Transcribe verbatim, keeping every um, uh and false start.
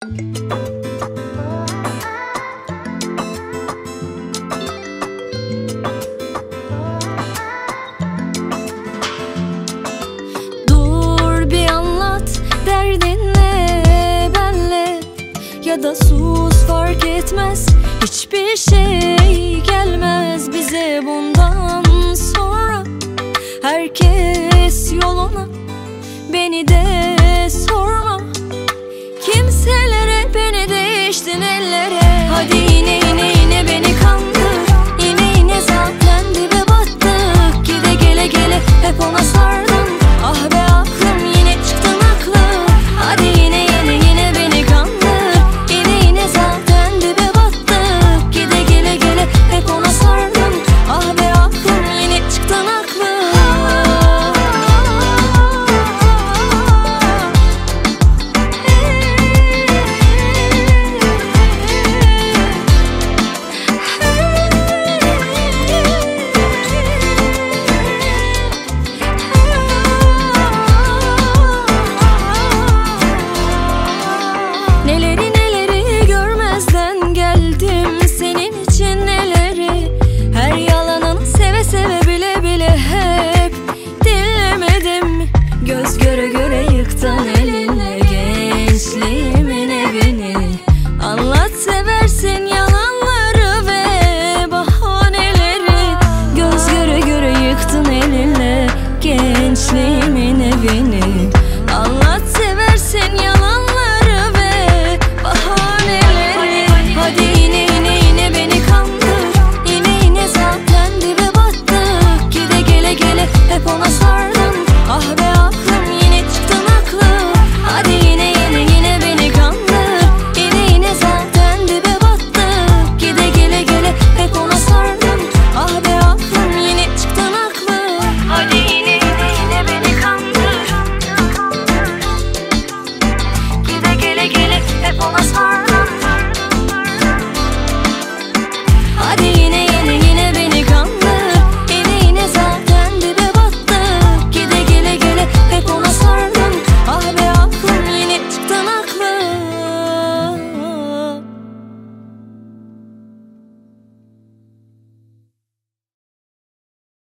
Dur bir anlat derdin ne benle, ya da sus fark etmez, hiçbir şey gelmez bize bundan sonra. Herkes yoluna, beni de sorma. Kimselere beni değiştin ellere. Hadi